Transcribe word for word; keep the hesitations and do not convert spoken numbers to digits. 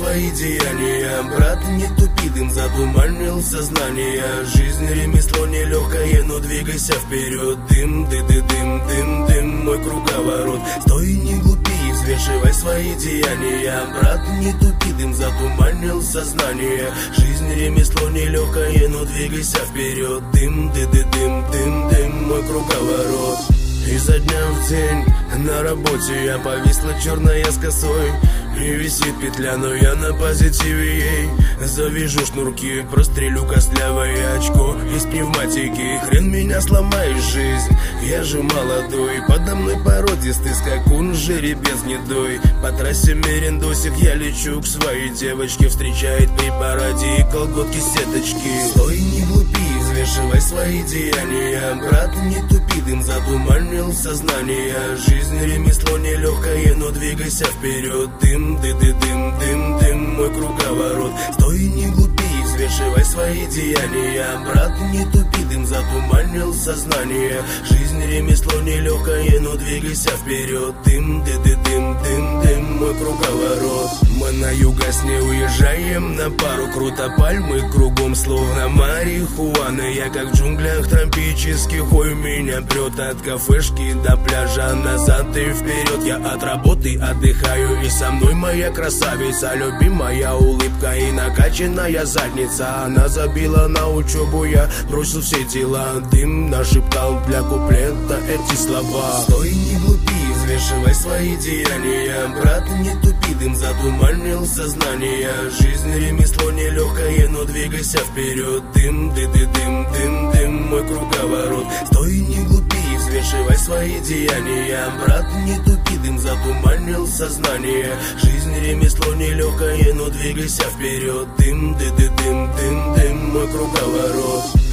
свои деяния. Брат, не тупи, дым затуманил сознание. Жизнь ремесло нелегкое, но двигайся вперед. Дым, ды ды дым, дым, дым, мой круговорот. Стой, не глупи, взвешивай свои деяния. Брат, не тупи, дым затуманил сознание. Жизнь ремесло нелегкое, но двигайся вперед. Дым, ды ды дым, дым, дым, мой круговорот. Изо дня в день на работе я повисла черная с косой. И висит петля, но я на позитиве ей. Завяжу шнурки, прострелю костлявое очко из пневматики. Хрен меня сломаешь, жизнь, я же молодой. Подо мной породистый скакун, жеребец гнедой. По трассе мерендосик я лечу к своей девочке. Встречает при параде и колготки сеточки. Стой, не глупи, взвешивай свои деяния. Брат, не тупи, дым затуманил сознание. Жизнь ремесло нелегкое, но двигайся вперед. Дым, ды ды дым, дым, дым, мой круговорот. Стой, не глупи, взвешивай свои деяния. Брат, не тупи, дым затуманил сознание. Жизнь ремесло нелегкое, но двигайся вперед. Дым, ды ды дым, дым, дым, мой круговорот. Мы на югас не уезжаем на пару, круто пальмы кругом, словно марихуана. Я как в джунглях тропических, ой, меня прет от кафешки до пляжа, назад и вперед. Я от работы отдыхаю, и со мной моя красавица, любимая улыбка и накачанная задница. Она забила на учебу, я бросил все дела. Дым нашептал для куплета эти слова. Стой, не глупи, взвешивай свои деяния. Брат, не тупи, дым затуманил сознание. Жизнь ремесло нелегкое, но двигайся вперед. Дым, ды ды дым, дым, дым, мой круговорот. Стой, не глупи, взвешивай свои деяния. Брат, не тупи, дым затуманил сознание. Жизнь ремесло нелегкое, но двигайся вперед. Дым, ды ды дым, дым, дым, мой круговорот.